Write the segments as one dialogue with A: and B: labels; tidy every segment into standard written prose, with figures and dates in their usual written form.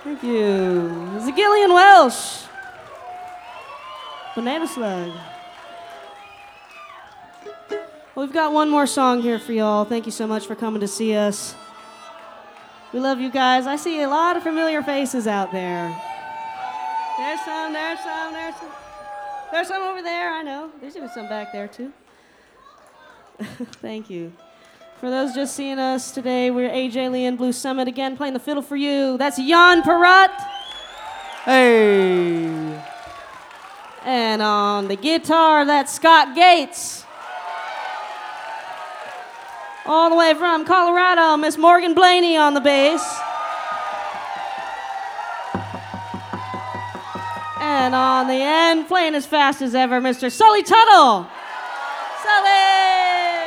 A: Thank you. Zagillian Welsh. Banana Slug. Well, we've got one more song here for y'all. Thank you so much for coming to see us. We love you guys. I see a lot of familiar faces out there. There's some. There's some over there, I know. There's even some back there, too. Thank you. For those just seeing us today, we're AJ Lee and Blue Summit again, playing the fiddle for you. That's Jan Perrott.
B: Hey!
A: And on the guitar, that's Scott Gates. All the way from Colorado, Miss Morgan Blaney on the bass. And on the end, playing as fast as ever, Mr. Sully Tuttle. Sully!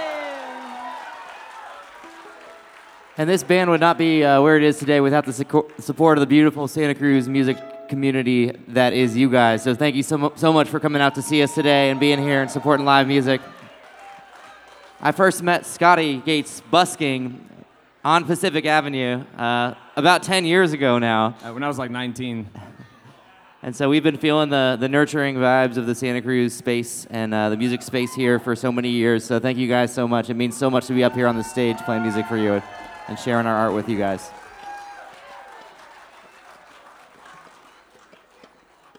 B: And this band would not be where it is today without the support of the beautiful Santa Cruz music community that is you guys. So thank you so much for coming out to see us today and being here and supporting live music. I first met Scotty Gates busking on Pacific Avenue about 10 years ago now.
C: When I was like 19.
B: And so we've been feeling the nurturing vibes of the Santa Cruz space and the music space here for so many years. So thank you guys so much. It means so much to be up here on the stage playing music for you and sharing our art with you guys.